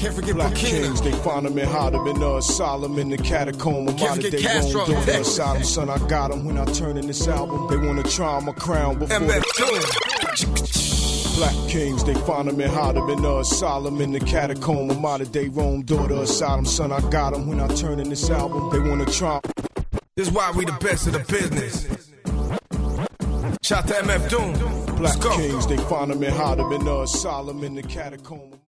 Can't forget Black Burkina. kings, they find them in Harlem in asylum in the catacomb. I'm Can't out of forget day Castro. roam during the asylum. Son, I got them when I turn in this album. They wanna try my crown before MF they... Doom. Black kings, they find them in Harlem in asylum in the catacomb. I'm out of day roam daughter asylum. Son, I got them when I turn in this album. They wanna try. This is why we the best of the business. Shout to MF Doom. Black kings, they find them in Harlem in asylum in the catacomb.